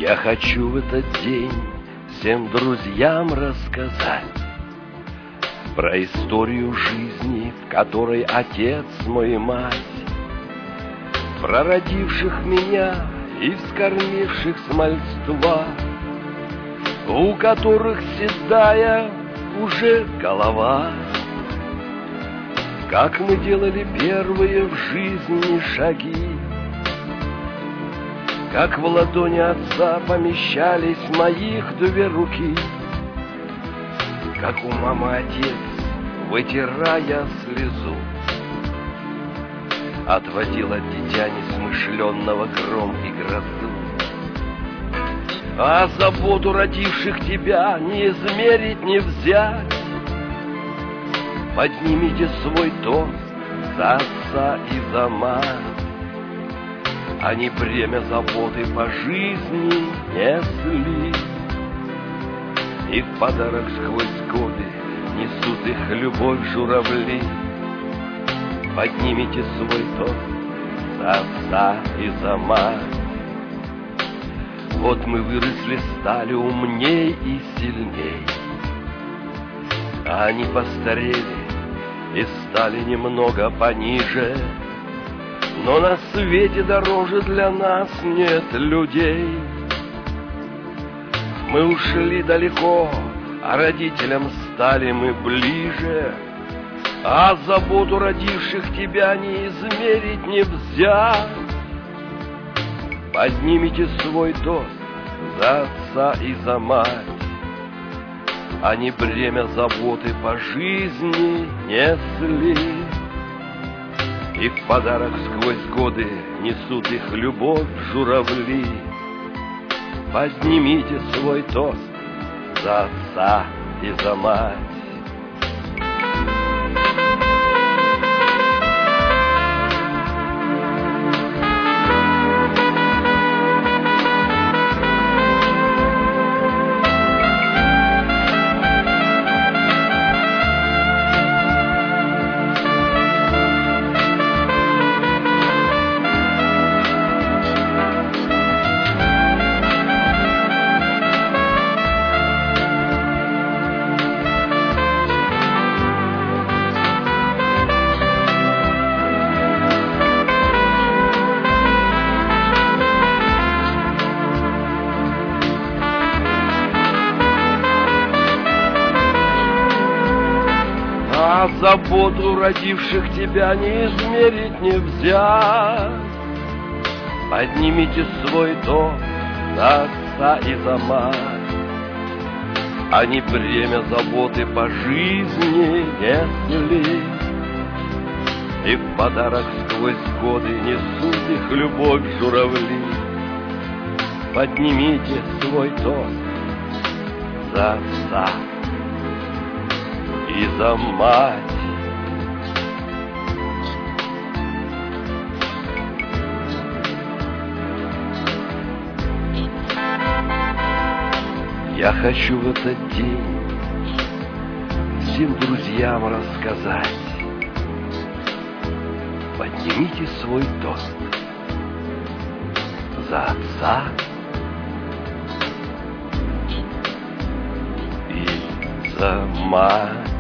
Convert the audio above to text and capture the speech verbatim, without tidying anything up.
Я хочу в этот день всем друзьям рассказать про историю жизни, в которой отец мой и мать, про родивших меня и вскормивших с мальства, у которых седая уже голова. Как мы делали первые в жизни шаги, как в ладони отца помещались моих две руки, как у мамы отец, вытирая слезу, отводил от дитя несмышленного гром и грозу. А заботу родивших тебя не измерить, не взять. Поднимите свой тост за отца и за мать. Они бремя заботы по жизни несли, и в подарок сквозь годы несут их любовь журавли. Поднимите свой тост за отца и за мать. Вот мы выросли, стали умней и сильней, а они постарели и стали немного пониже. Но на свете дороже для нас нет людей. Мы ушли далеко, а родителям стали мы ближе, а заботу родивших тебя не измерить, не взять. Поднимите свой тост за отца и за мать. Они бремя заботы по жизни несли, и в подарок сквозь годы несут их любовь журавли. Поднимите свой тост за отца и за мать. А заботу родивших тебя не измерить, не взять. Поднимите свой тост за отца и за мать. Они бремя заботы по жизни несли, и в подарок сквозь годы несут их любовь журавли. Поднимите свой тост за отца и за мать. Я хочу в этот день всем друзьям рассказать: поднимите свой тост за отца и за мать.